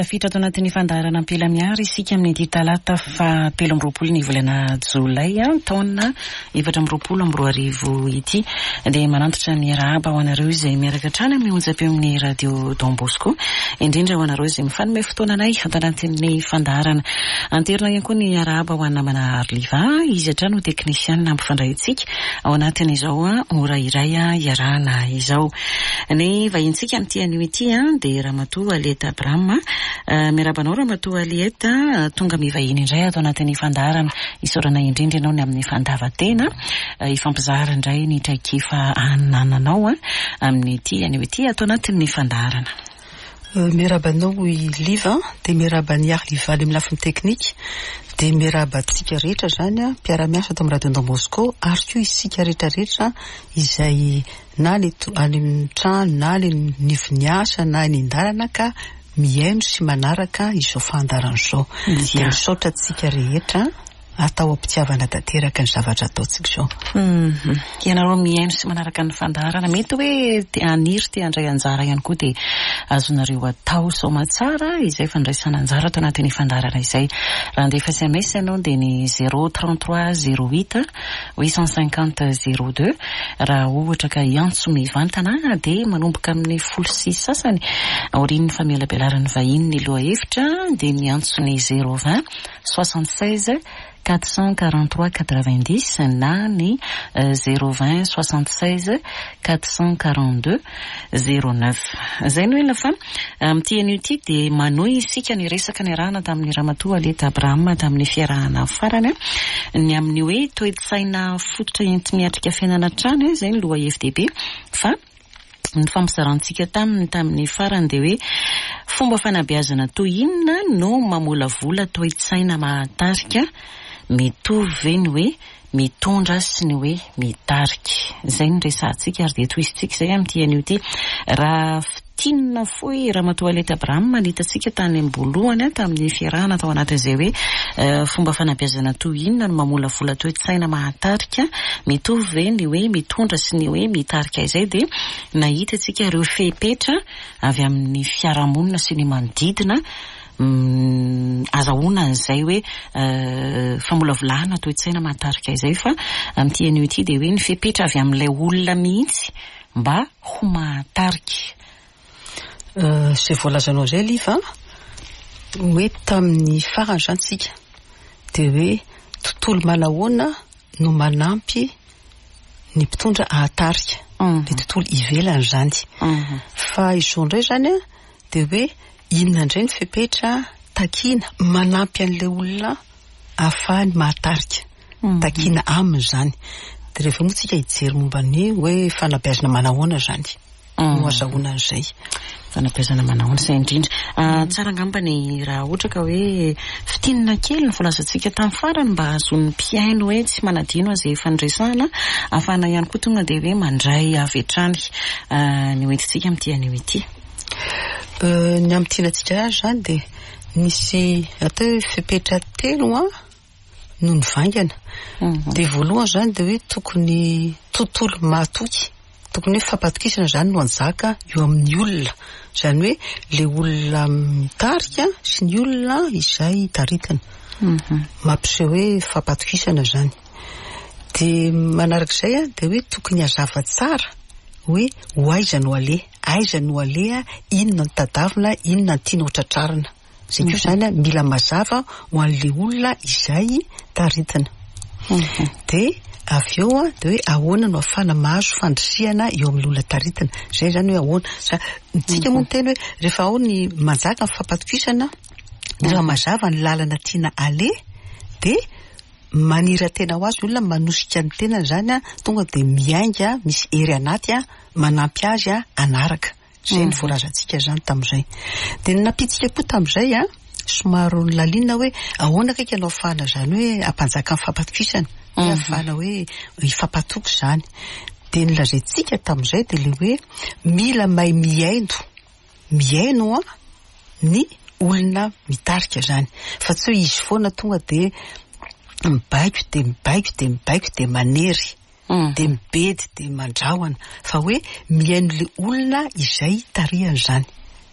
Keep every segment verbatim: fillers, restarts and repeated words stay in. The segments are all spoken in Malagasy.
Fitra ato anatin'ny fandaharana am-piala-miary isika amin'ny talata fa telo amby roapolo ny volana jolay taona efatra amby roapolo amby roa arivo ity dia manantitra ny rahaba ho anareo izay miaraka hatrany amin'ny onjam-peo amin'ny radio Don Bosco indrindra ho anareo izay mifanome fotoananay ato anatin'ny fandaharana. Anterina ihany koa ny rahaba ho anna Manarliva izy hatrany ho teknisiana ampifandray antsika ao anatin'izao ora iray iarahana izao. Ny vahintsika amin'ity anio ity dia Ramatoa Alieta Abraham. Mirabanao Ramatoa Alieta tonga mivahiny indray ato anatin'ny fandaharana isorana indrindra ianao ny amin'ny fandavatena ifampizahara indray ny traikefa anananao amin'ny ity anio ity ato anatin'ny fandaharana. Mirabanao i Liva dia mirabany ary Liva amin'ny lafiny teknika dia mirabantsika rehetra zany mpiara-miasa ato amin'ny radio Don Bosco ary koa isika rehetrarehetra izay na ny any trano na ny nifiniasa na ny indalana ka mihaino sy manaraka izao fandaharana izao. Dia misaotra antsika rehetra atao ampitiavana tanteraka ny zavatra ataontsika izao. Mhm. Ianareo mihaino sy manaraka ny fandaharana mety hoe aniry te handray anjara ihany koa dia azonareo atao somatsara izay fandraisana anjara ato anatin'ny fandaharana izay. Raha andefa S M S ianao dia ny zéro trente-trois zéro huit huit cent cinquante zéro deux. Raha ohatra ka iantso mivantana dia manomboka amin'ny folo sy sasany aorian'ny famelabelarany vahiny ny loha hevitra dia miantso ny zéro vingt soixante-seize quatre cent quarante-trois quatre-vingt-dix na ny zéro vingt soixante-seize quatre cent quarante-deux zéro neuf. Zay no ela fa amin'ity anio ity dia manohy isika ny resaka ny arahana tamin'ny Ramatoa Alieta Abraham tamin'ny fiarahana farany ny amin'ny hoe toe-tsaina fototra enti-miatrika fiainana trano zay ny loha F D B fa ny fampizarantsika taminy tamin'ny farany dia hoe fomba fanabeazana toy inona no mamolavola toe-tsaina mahatarika mitovy ny hoe mitondra sy ny hoe mitarika. Zay ny resantsika ary dia toisitsika zay amin'ity anio ity. Raha fitinina foy Ramatoa Alieta Abraham manitantsika tany ambolohany tamin'ny fiarahana tao anatin'izay hoe fomba fanabeazana toy inona no mamolavola toe-tsaina mahatarika mitovy ny hoe mitondra sy ny hoe mitarika izay dia nahita antsika ireo fepetra avy amin'ny fiarahamonina sy ny manodidina azahoana an'izay hoe famolavolahana toe-tsaina mahatarika izay fa amin'ity anio ity dia hoe ny fepetra avy amin'ilay olona mihitsy mba ho mahatarika. Izay voalazanao izay Liva hoe tamin'ny farany zany tsika dia hoe tontolo manahoana no manampy ny mpitondra ahatarika ny tontolo ivelany zany fa izao indray zany dia hoe inona indray ny fepetra takiana manampy an'ilay olona ahafahany mahatarika takiana aminy zany. Dia rehefa moa tsika hijery momba ny hoe fanabeazana manahoana zany no azahoana an'izay fanabeazana manahoana izay indrindra. Tsara angamba ny raha ohatra ka hoe fitinina kely ny voalazantsika tamin'ny farany mba azon'ny mpiaino hoe tsy manadino izay fandraisana ahafahana ihany koa tonga dia hoe mandray avy hatrany ny hoentintsika amin'ity anio ity. Ny amin'ny tianantsika zany dia misy atao fepetra telo no ny vaingana. Dia voalohany zany dia hoe tokony tontolo mahatoky tokony hoe fampatokisana zany no anjaka eo amin'ny olona zany hoe le olona mitarika sy ny olona izay taritana mampiseho hoe fampatokisana zany. Dia manarak'izay dia hoe tokony hazava tsara hoe ho aiza no ale aiza no ale inona no tadavina inona no tiana hotratrarina zay koa zany mila mazava ho an'le olona izay taritana. Dia avy eo dia hoe ahoana no ahafahana mahazo fandrisihana eo amin'ny olona taritana zay zany hoe ahoana ntsika moa miteny hoe rehefa ao ny manjaka ny fampatokisana rehefa mazava ny lalana tiana ale dia manira tena ho azy olona manosika ny tenany zany tonga dia miainga misy hery anaty manampy azy anaraka zay ny voalazantsika zany tamin'izay. Dia ny nampitsika koa tamin'izay somaro ny lalina hoe ahoana kaiky anao ahafahana zany hoe ampanjaka ny fampatokisana hoe ahafahana hoe hifampatoky zany. Dia ny lazaintsika tamin'izay dia le hoe mila mahay miaino miaino ny olona mitarika zany fa tsy hoe izy foana tonga dia mibaiko dia mibaiko dia mibaiko dia manery dia mibedy dia mandrahona fa hoe miaino le olona izay tarihany zany.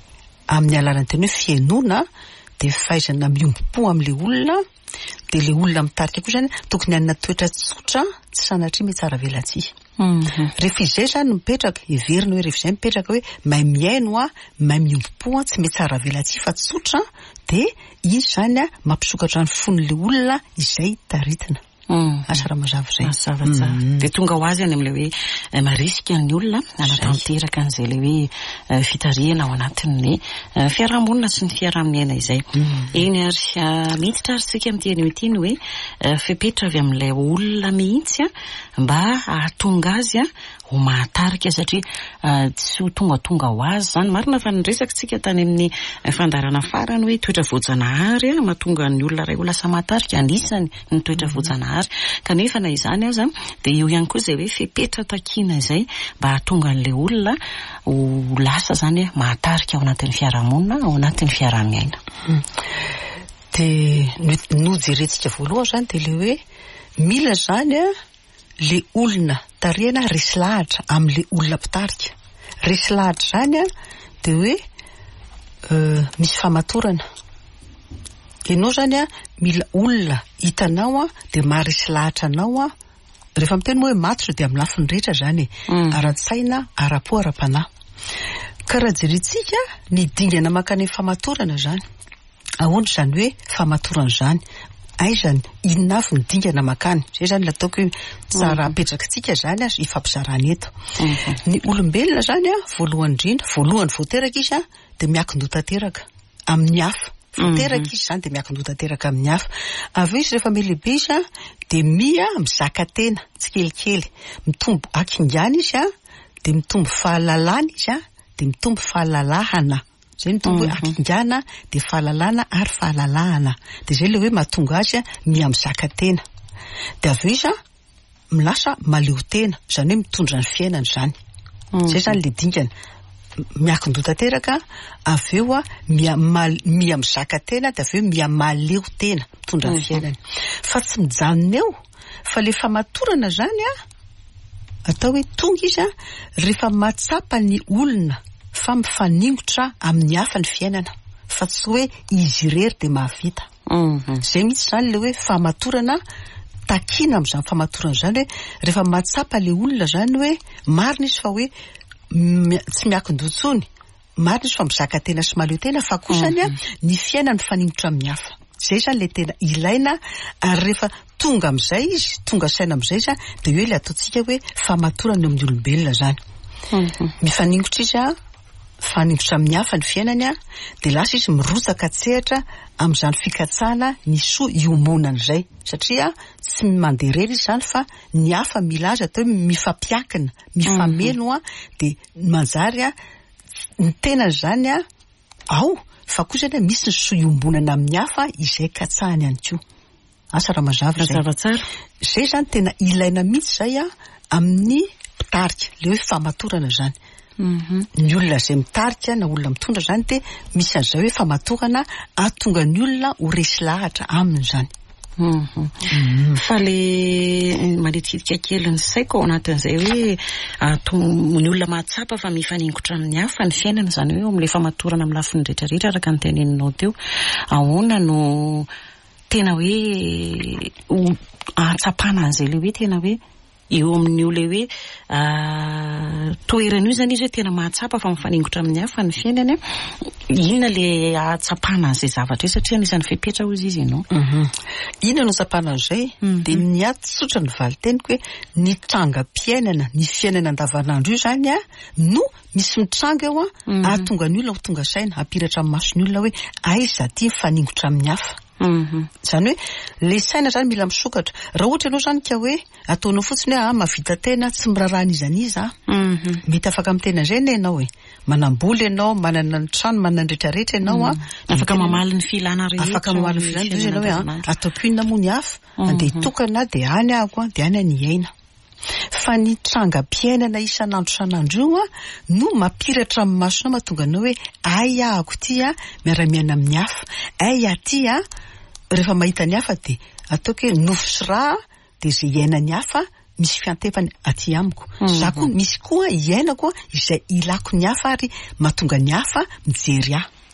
amin'ny alalany teny hoe fiainona de fahaizana miompo am'le olona de le olona mitarika koa zany tokony hanana toetra tsotra tsy sanatria me tsara velatsia. Rehefa izay zany mipetraka everina hoe rehefa izay mipetraka hoe mahay miaino a mahay miompo tsy me tsara velatsia fa tsotra de izy zany a mampisokatra ny fon'le olona izay taritina. Asa raha mazava zay. Mazava tsara. De tonga ho azy any am'le hoe marisika ny olona anatanteraka an'izay le hoe fitariana ao anatin'ny fiarahamonina sy ny fiaraha-miaina izay. Eny ary miditra ary sika amin'ity anio ity ny hoe fepetra avy amin'ilay olona mihitsy mba ahatonga azy ho mahatarika satria tsy ho tonga tonga ho azy zany. Marina fa niresaka tsika tany amin'ny fandarana farany hoe toetra voajanahary mahatonga ny olona ray ho lasa mahatarika anisany ny toetra voajanahary. Kanefa na izany aza de eo ihany koa zay hoe fepetra takiana izay mba hahatonga an'le olona ho lasa zany mahatarika ao anatin'ny fiarahamonina ao anatin'ny fiaraha-miaina. De nojerentsika voalohany zany de le hoe mila zany le olona tarihana resy lahatra am'le olona mpitarika. Resy lahatra zany de hoe misy famatorana. Ianao zany a mila olona hitanao a de maharesy lahatra anao a rehefa miteny hoe maty de amin'ny lafiny rehetra zany ara-tsaina ara-po ara-panahy. Ka raha jerentsika ny dingana makany famatorana zany ahoana zany hoe famatorana zany aizany inona avy ny dingana makany zay zany lataoko hoe tsara apetrakatsika zany a ifampizarana eto. Ny olombelona zany a voalohany indrindra voalohany voateraka izy a de miakin-doha-tanteraka amin'ny hafa. Voateraka izy zany de miakin-doha-tanteraka amin'ny hafa. Avy izy rehefa milehibe izy a de mia mizaka tena tsy kelikely mitombo akingana izy a de mitombo fahalalana izy a de mitombo fahalalahana. Zay mitombo hoe akingana de fahalalana ary fahalalahana. De zay le hoe mahatonga azy mia mizaka tena. De avy izy a milasa maleo tena zany hoe mitondra ny fiainana zany. Zay zany le dingana. Miakin-doha-tanteraka avy eo a mia mia mizaka tena de avy eo mia maleo tena mitondra ny fiainana. Fa tsy mijanona eo fa le famatorana zany a atao hoe tonga izy a rehefa matsapa ny olona fa mifaningotra amin'ny hafa ny fiainana fa tsy hoe izy irery de mahavita. Zay mihitsy zany le hoe famatorana takiana amin'izany famatorana zany hoe rehefa matsapa le olona zany hoe marina izy fa hoe tsy miakin-doha tsony, marina izy fa mizaka tena sy maleo tena fa kosany a ny fiainana mifaningotra amin'ny hafa. Zay zany le tena ilaina ary rehefa tonga amin'izay izy tonga saina amin'izay izy de hoe le ataontsika hoe famatorana amin'ny olombelona zany. Mifaningotra izy a faningotra amin'ny hafa ny fiainany a de lasa izy mirotsaka tsehatra amin'izany fikatsahana ny soa iomonana izay satria tsy mandeha irery izy zany fa ny hafa mila azy atao hoe mifampiakina mifameno a de manjary a ny tena zany a ao fa koa zany misy ny soa iombonana amin'ny hafa izay katsahany ihany koa. Asa raha mazava zay. Zay zany tena ilaina mihitsy zay a amin'ny mpitarika le hoe famatorana zany. Ny olona zay mitarika na olona mitondra zany de misy an'izay hoe famatorana ahatonga ny olona ho resy lahatra aminy zany. Fa le manitsitika kely ny saiko ao anatin'izay hoe ny olona mahatsapa fa mifaningotra amin'ny hafa ny fiainana zany hoe amin'le famatorana amin'ny lafiny rehetrarehetra araka ny teneninao teo ahoana no tena hoe ahatsapana an'izay le hoe tena hoe eo amin'io le hoe toerana io zany izy hoe tena mahatsapa fa mifaningotra amin'ny hafa ny fiainany inona le ahatsapana an'izay zavatra satria anisany fepetra hozy izy ianao. Inona no ahatsapana an'izay de ny atsotra ny valiteniko hoe ny trangam-piainana ny fiainana andavanandro io zany a no misy mitranga eo a ahatonga ny olona ho tonga saina hampiratra amin'ny masony olona hoe aiza ty mifaningotra amin'ny hafa. Zany hoe le saina zany mila misokatra raha ohatra ianao zany ka hoe ataonao fotsiny hoe mahavita tena tsy mirarahana izaniza mety afaka amin'ny tena zay ianao e manamboly ianao manana ny trano manana ny rehetrarehetra ianao a afaka mamaly ny filana rehetra afaka mamaly ny filana rehetra ianao hoe ataoko inona moa ny hafa andeha tokana de any ahako de any ny aina fa ny trangam-piainana isanandro isanandro io a no mampiratra amin'ny masonao mahatonga anao hoe ay ahako ty a miara-miaina amin'ny hafa ay aty a rehefa mahita ny hafa de ataoko hoe nofo sy raha de zay iaina ny hafa misy fiantefany aty amiko za koa misy koa iainako izay ilako ny hafa ary mahatonga ny hafa mijery ahy.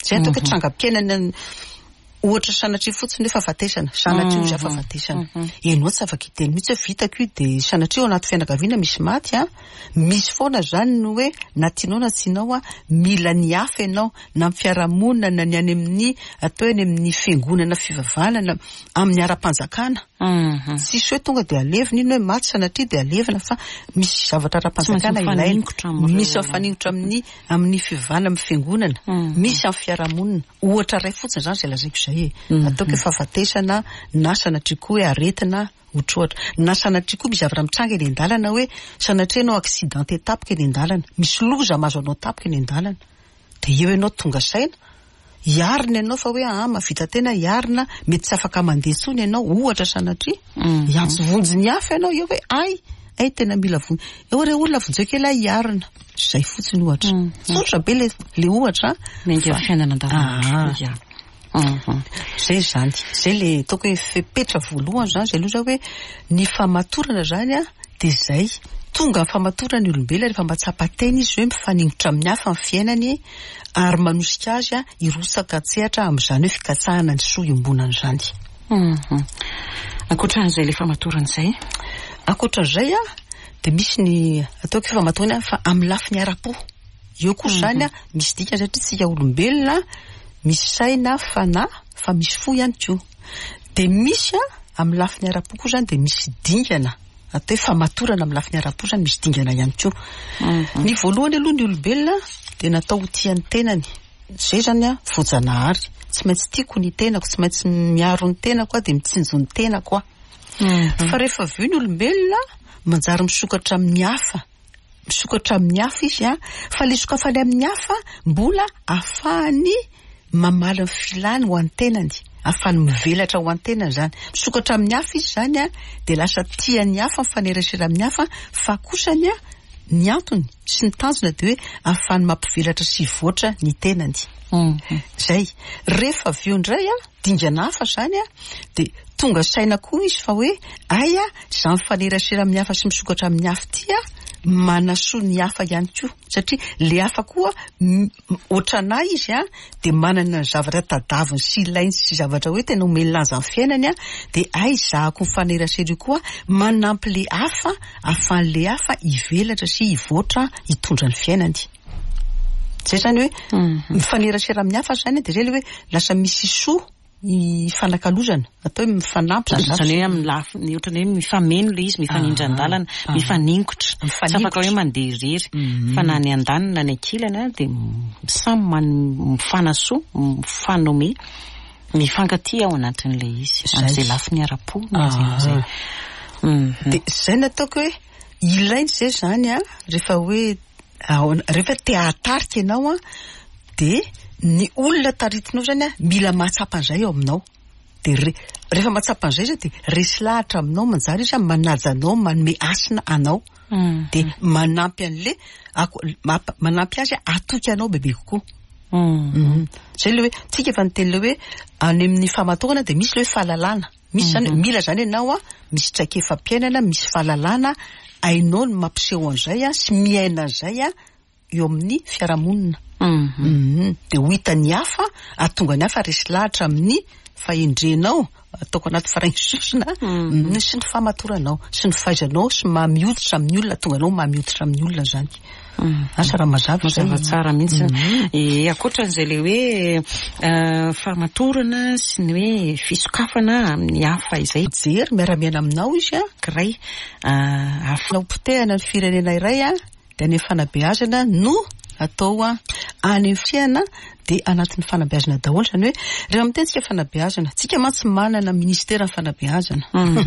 zay ataoko hoe trangam-piainana ohatra sanatria fotsiny hoe fahafatesana sanatria oza fahafatesana ianao tsy afaka hiteny mihitsy hoe vitako io dia sanatria ao anaty fianakaviana misy maty a misy foana zany no hoe na tianao na tsianao a mila ny hafa ianao na amin'ny fiarahamonina na ny any amin'ny atao any amin'ny fiangonana fivavahana amin'ny ara-panjakana sisy hoe tonga dia alevina iny hoe maty sanatria dia alevina fa misy zavatra ara-panjakana ilaina misy mifaningotra amin'ny amin'ny fivavahana amin'ny fiangonana misy amin'ny fiarahamonina ohatra ray fotsiny zany zay lazaiko zay ataoko hoe fahafatesana na sanatria koa hoe aretina ohatrohatra na sanatria koa misy zavatra mitranga eny an-dalana hoe sanatria anao accidenté tapoka eny an-dalana misy loza mahazo anao tapoka eny an-dalana dia eo ianao tonga saina iarina ianao fa hoe ah mahavita tena iarina mety tsy afaka mandeha tsony ianao ohatra sanatria iantso vonjy ny hafa ianao eo hoe ay ay tena mila vonjy eo re olona vonjeo kely iarina zay fotsiny ohatra tsotra be le le ohatra menga fiainana an-davanandro zay zany zay le ataoko hoe fepetra voalohany zany zay aloha zao hoe ny famatorana zany a dia zay tonga ny famatorana ny olombelona rehefa matsapa-teny izy hoe mifaningotra amin'ny hafa amin'ny fiainany ary manosika azy a irosaka tsehatra amin'izany hoe fikatsahana ny soa iombonana zany ankoatran'izay le famatorana izay ankoatran'izay a dia misy ny ataoko hoe famatorana fa amin'ny lafiny ara-po eo koa zany a misy dikany satria tsika olombelona misy saina fanahy fa misy fo ihany koa dia misy a amin'ny lafiny ara-po koa zany dia misy dingana atao hoe famatorana amin'ny lafiny ara-po zany misy dingana ihany koa ny voalohany aloha ny olombelona dia natao ho tian'ny tenany zay zany a voajanahary tsy maintsy tiako ny tenako tsy maintsy miaro ny tenako a dia mitsinjo ny tenako a fa rehefa avy eo ny olombelona manjary misokatra amin'ny hafa misokatra amin'ny hafa izy a fa le sokafany amin'ny hafa mbola ahafahany mamala ny filany ho an'ny tenany ahafahany mivelatra ho an'ny tenany zany misokatra amin'ny hafa izy zany a dia lasa tian'ny hafa mifanerasera amin'ny hafa fa kosany a ny antony sy ny tanjona dia hoe ahafahany mampivelatra sy voatra ny tenany zay rehefa avy eo indray a dingana hafa zany a dia tonga saina koa izy fa hoe ay a za mifanerasera amin'ny hafa sy misokatra amin'ny hafa ty a manasoa ny hafa ihany koa satria le hafa koa ohatranay izy a dia manana zavatra tadaviny sy ilainy sy zavatra hoe tena omelon'azy amin'ny fiainany a dia ay zahako mifanerasera io koa manampy le hafa ahafahan'le hafa hivelatra sy hivoatra hitondra ny fiainany zay zany hoe mifanerasera amin'ny hafa zany dia zay le hoe lasa misy soa ny fanakalozana atao hoe mifanampy zany hoe amin'ny lafiny ohatrany hoe mifameno le izy mifanindra an-dalana mifaningotra tsy afaka hoe mandeha irery fa na ny an-danina ny ankilana dia samy mifanasoa mifanome mifankatia ao anatin'le izy amin'izay lafiny ara-po zay dia zay nataoko hoe ilainy zay zany a rehefa hoe rehefa te hatarika ianao a dia ny olona taritinao zany a mila matsapan'izay ao aminao dia rehefa matsapan'izay zay dia resy lahatra aminao manjary izy a manaja anao manome asina anao dia manampy an'le manampy azy atoky anao bebe kokoa zay le hoe tsika efa niteny le hoe any amin'ny famatorana dia misy le hoe fahalalana misy zany mila zany ianao a misy traikefa-piainana misy fahalalana ainao ny mampiseho an'izay a sy miaina an'izay a eo amin'ny fiarahamonina dia ho hitany hafa atonga ny hafa resy lahatra amin'ny fahendrenao ataoko anaty farain'isosina sy ny famatoranao sy ny fahaizanao sy mamihotitra amin'ny olona tonga anao mamihotitra amin'ny olona zany asa raha mazava mazava tsara mihitsy ankoatran'izay le hoe famatorana sy ny hoe fisokafana amin'ny hafa izay jery miara-miaina aminao izy a kiray afanao potehana ny firenena iray a dia any fanabeazana no atao a any fiana dia anatin'ny fanabeazana daholo zany hoe rehefa mitentsika fanabeazana tsika mantsy manana ministera ny fanabeazana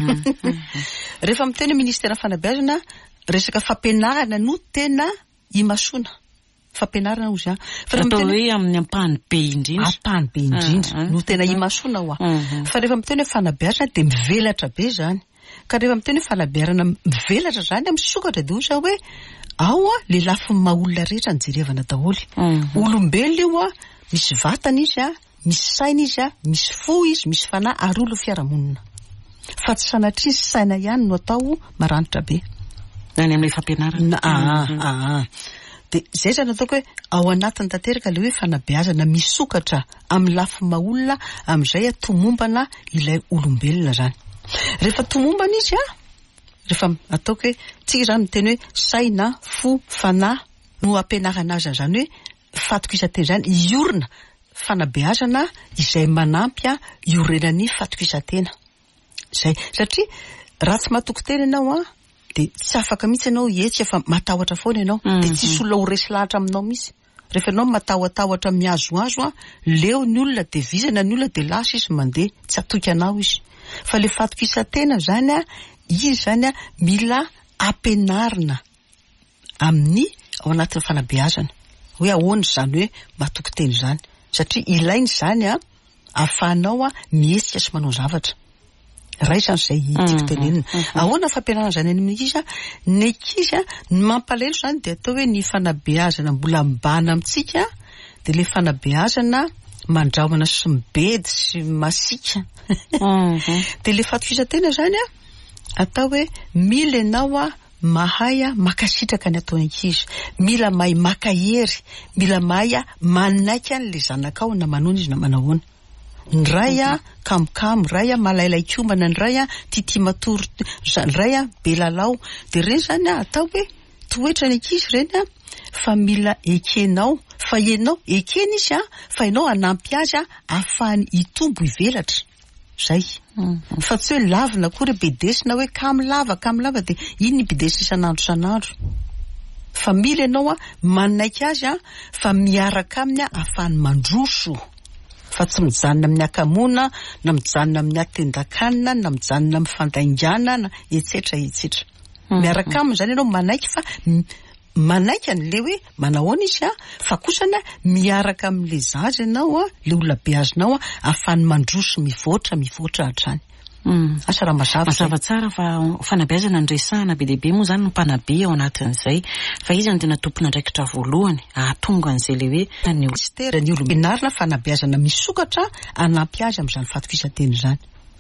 rehefa miteny ministera ny fanabeazana resaka fampianarana no tena imasoana fampianarana ozy a atao hoe amin'ny ampahany be indrindra ampahany be indrindra no tena imasoana ho a fa rehefa miteny hoe fanabeazana dia mivelatra be zany ka rehefa miteny hoe fanabearana mivelatra zany misokatra dia ozy hoe ao a le lafiny maha-olona rehetra ny jerevana daholy olombelona io a misy vatana izy a misy saina izy a misy fo izy misy fanahy ary olo fiarahamonina fa tsy sanatria sy saina ihany no atao maranitra be any amin'ilay fampianarana de zay zany ataoko hoe ao anatiny tanteraka le hoe fanabeazana misokatra amin'ny lafy maolona amin'izay tomombana ilay olombelona zany. Rehefa tomombana izy a rehefa ataoko hoe tsika zany miteny hoe saina fo fanahy no ampianarana azy zany hoe fatokisateny zany iorina fanabeazana izay manampy a iorenan'ny fatokisatena zay satria raha tsy matoko teny ianao a de tsy afaka mihitsy ianao etsy fa matahotra foana ianao de tsisy olona ho resy lahatra aminao mihitsy. Rehefa ianao matahotahotra miazoazo a leo ny olona de vizana ny olona de lasa izy mandeha tsy atoky anao izy. Fa le fatokisatena zany a izy zany a mila ampianarina amin'ny ao anatin'ny fanabeazana hoe ahoana zany hoe matoko teny zany satria ilainy zany a ahafahanao a mietsika sy manao zavatra. Ray zany zay tiako tenenina. Ahoana fampianarana zany any amin'ny ankizy a ny ankizy a ny mampalahelo zany de atao hoe ny fanabeazana mbola mibana amintsika de le fanabeazana mandrahona sy mibedy sy masika. De le fatokisatena zany a atao hoe mila ianao a mahay a makasitraka ny atao ankizy, mila mahay makahery, mila mahay a manaiky an'le zanakao na manona izy na manahoana. Ny ray a kamokamo, ray a malailaikomana, ny ray a tity matoro, ny ray a belalao. De reny zany a atao hoe toetra ny ankizy reny a fa mila ekenao, fa ianao ekeny izy a fa ianao anampy azy a ahafahany itombo ivelatra. Zay. Fa tsy hoe lavina kory bedesina hoe kamo lava, kamo lava de iny ny bedesina isan'andro isan'andro. Fa mila ianao a manaiky azy a fa miaraka aminy a ahafahany mandroso. Fa tsy mijanona amin'ny akamona, na mijanona amin'ny atendakanina, na mijanona amin'ny fandaingana, na etsetra etsetra. Miaraka aminy zany ianao manaiky fa manaiky an'le hoe manahoana izy a fa kosana miaraka amin'le zaza ianao a le olona beazonao a ahafahany mandroso mivoatra mivoatra hatrany. Asa raha mazava mazava tsara fa fanabeazana ny resahana be dehibe moa zany no mpanabe ao anatin'izay fa izy ny tena tompona ndraikitra voalohany ahatonga an'izay le hoe ny mistera ny olobenarina fanabeazana misokatra anampy azy amin'izany fatokisateny zany.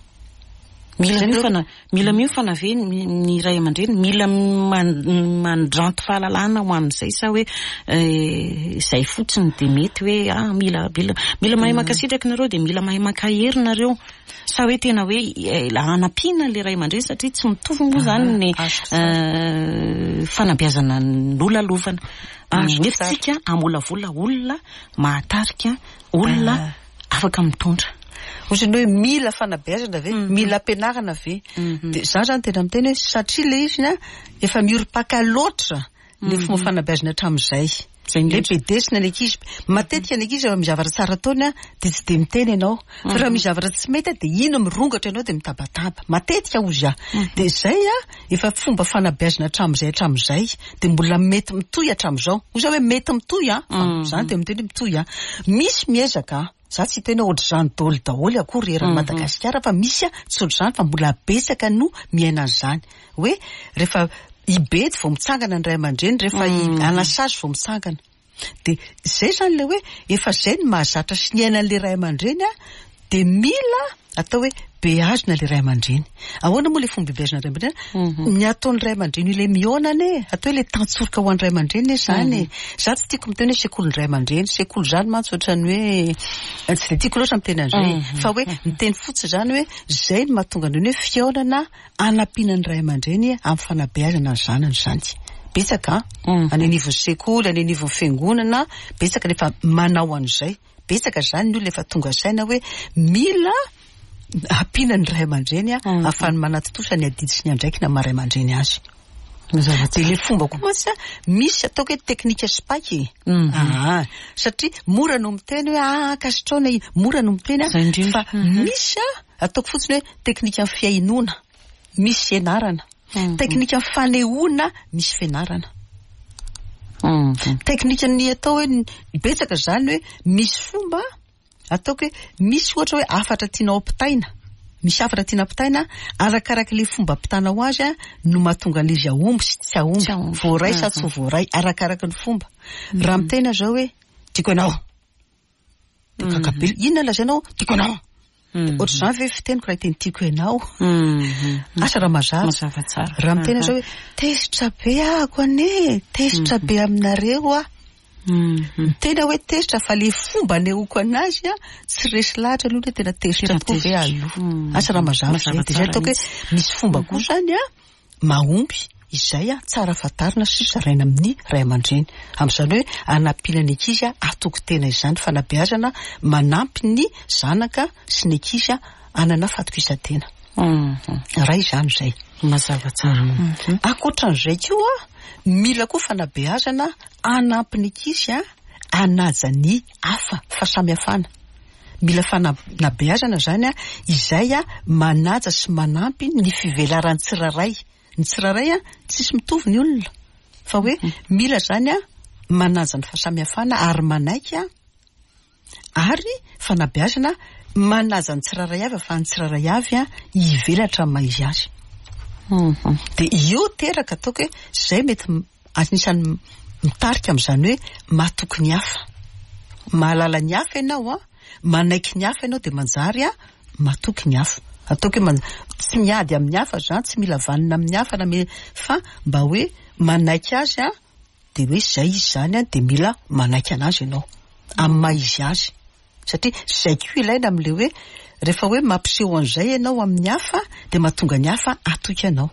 Mila miofana mila miofana ve ny ray aman-dreny mila mandranto fahalalana ho amin'izay sa hoe izay fotsiny de mety hoe ah mila mila mila mahay makasitraka nareo de mila mahay makahery nareo sa hoe tena hoe anampiana le ray aman-dreny satria tsy mitovy moa zany ny fanabeazana nolalovana. Nefitsika amolavola olona mahatarika olona afaka mitondra. Ohatrany hoe mila fanabeazana ve mila ampianarana ve de za zany tena miteny hoe satria le izy na efa mioripaka loatra le fomba fanabeazana hatramin'izay le bedesina ny ankizy matetika ny ankizy raha mizavatra tsara ataony de tsy de miteny ianao fa raha mizavatra tsy mety de ino mirongatra ianao de mitabataba matetika ozy a de zay a efa fomba fanabeazana hatramin'izay hatramin'izay de mbola mety mitohy hatramin'izao ozy hoe mety mitohy a zany de miteny mitohy a misy miezaka za tsy tena ohatr'izany daholo daholo akory eran'ny Madagasikara fa misy a tsy ohatr'izany fa mbola betsaka no miaina an'izany hoe rehefa ibedy vao mitsangana ny ray aman-dreny rehefa anasazy vao mitsangana de zay zany le hoe efa zay ny mahazatra sy ny ainan'le ray aman-dreny a de mila atao hoe beazina le ray aman-dreny. Ahoana moa le fomba beazina ray aman-dreny ny ataon'ny ray aman-dreny ile mionana e atao hoe le tantsoroka ho an'ny ray aman-dreny zany e za tsy tiako miteny hoe sekoly ray aman-dreny sekoly zany mantsy ohatrany hoe tsy de tiako loatra miteny an'izay fa hoe miteny fotsiny zany hoe zay ny mahatonga ny hoe fionana anampiana ny ray aman-dreny amin'ny fanabeazana ny zanany zany. Betsaka any anivon'ny sekoly any anivon'ny fiangonana betsaka rehefa manao an'izay betsaka zany ny olona efa tonga saina hoe mila ampiana ny ray aman-dreny ahafahany manatotosa ny adidy sy ny andraikina maray aman-dreny azy. De le fomba koa mantsy misy ataoko hoe teknika spaky satria mora no miteny hoe ah kasitraona mora no miteny fa misy ataoko fotsiny hoe teknika ny fiainona misy fianarana teknika ny fanehoana misy fianarana teknika ny atao hoe betsaka zany hoe misy fomba ataoko hoe misy ohatra hoe afatra tianao ampitaina misy afatra tiana ampitaina arakaraka le fomba ampitanao azy no mahatonga an'izy aomby sy tsy aomby voaray sa tsy voaray arakaraka ny fomba raha mitena zao hoe tiako anao kakabely inona lazainao tiako anao ohatr'izany ve fiteniko raha teny tiako ianao asa raha mazava raha mitena zao hoe tezitra be ahako ane tezitra be aminareo a tena hoe tezitra fa le fomba neoko anazy a tsy resy lahatra aloha tena tezitra tokoa ve aloha asa raha mazava zay zay ataoko hoe misy fomba koa zany a mahomby izay a tsara fatarina sy zaraina amin'ny ray aman-dreny amin'izany hoe anampina ny ankizy a atoko tena izany fanabeazana manampy ny zanaka sy ny ankizy a anana fatokisantena raha izany zay mazava tsara akoatran'izay koa mila koa fanabeazana anampy ny ankizy a anaja ny hafa fa samy hafana mila fanabeazana zany a izay a manaja sy manampy ny fivelaran'ny tsiraray ny tsiraray a tsisy mitovy ny olona fa hoe mila zany a manaja ny fahasamihafana ary manaiky a ary fanabeazana manaja ny tsiraray avy fa ny tsiraray avy a hivelatra maizy azy de io teraka ataoko hoe zay mety anisan'ny mitarika amin'izany hoe matoky ny hafa mahalala ny hafa ianao a manaiky ny hafa ianao de manjary a matoky ny hafa ataoko hoe tsy miady amin'ny hafa zany tsy mila vanina amin'ny hafa na fa mba hoe manaiky azy a de hoe zay izy zany a de mila manaiky anazy ianao amin'ny maha izy azy satria zay koa ilaina amin'le hoe rehefa hoe mampiseho an'izay ianao amin'ny hafa de mahatonga ny hafa atoky ianao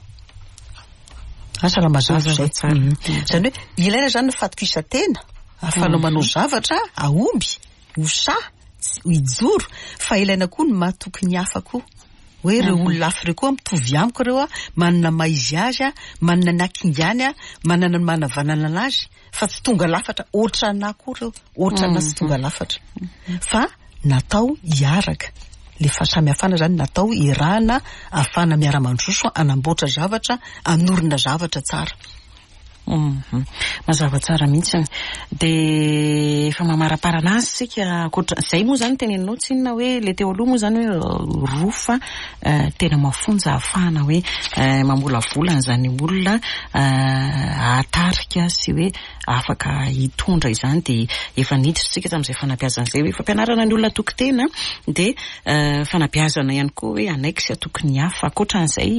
asa raha mazava zay zany hoe ilaina zany ny fatokisantena ahafanao manao zavatra ahomby hosa hijoro fa ilaina koa ny mahatoky ny hafa koa hoe reo olona hafa reo koa mitovy amiko reo a manana maizy azy a manana ny akingany a manana ny manavanana anazy fa tsy tonga lafatra ohatra anahy koa reo ohatra anazy tsy tonga lafatra fa natao hiaraka le fahasamihafana zany natao irahana ahafana miara-mandroso anamboatra zavatra anorina zavatra tsara mazava tsara mihitsy de efa mamaraparana azy sika zay moa zany teneninao tsy inona hoe le teo aloha moa zany hoe rofa tena mafonja ahafahana hoe mamolavolana zany olona atarika sy hoe afaka hitondra izany de efa niditra sika tam'izay fanabeazana zay hoe fampianarana ny olona atoky tena de fanabeazana ihany koa hoe anaiky sy atoky ny hafa akoatran'izay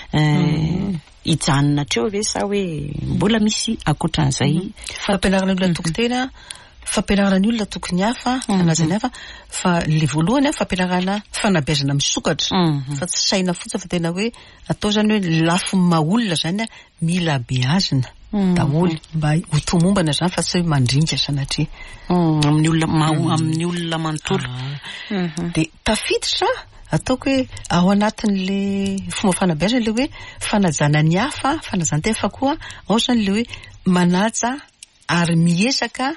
ijanona treo ve sa hoe mbola misy akoatran'izay fampianarana ny olona atoky tena fampianarana ny olona atoky ny hafa anazany hafa fa le voalohany a fampianarana fanabeazana misokatra fa tsy saina fotsiny fa tena hoe atao zany hoe lafo maolona zany a mila beazina daholo mba ho tomombana zany fa tsy hoe mandringa sanatria amin'ny olona amin'ny olona manontolo de tafiditra ataoko hoe ao anatin'le fomba fanabeazana le hoe fanajana ny hafa fanajana ny hafa koa ao zany le hoe manaja ary miezaka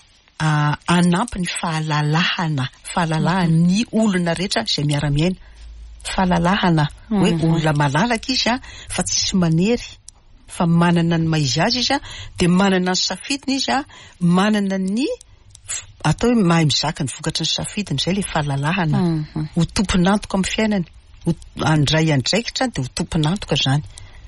anampy ny fahalalahana fahalalahany olona rehetra izay miara-miaina fahalalahana hoe olona malalaka izy a fa tsisy manery fa manana ny maizy azy izy a de manana ny safidiny izy a manana ny atao hoe mahay mizaka ny vokatry ny safidiny zay le fahalalahana ho tomponantoka amin'ny fiainany andray andraikitra de ho tomponantoka zany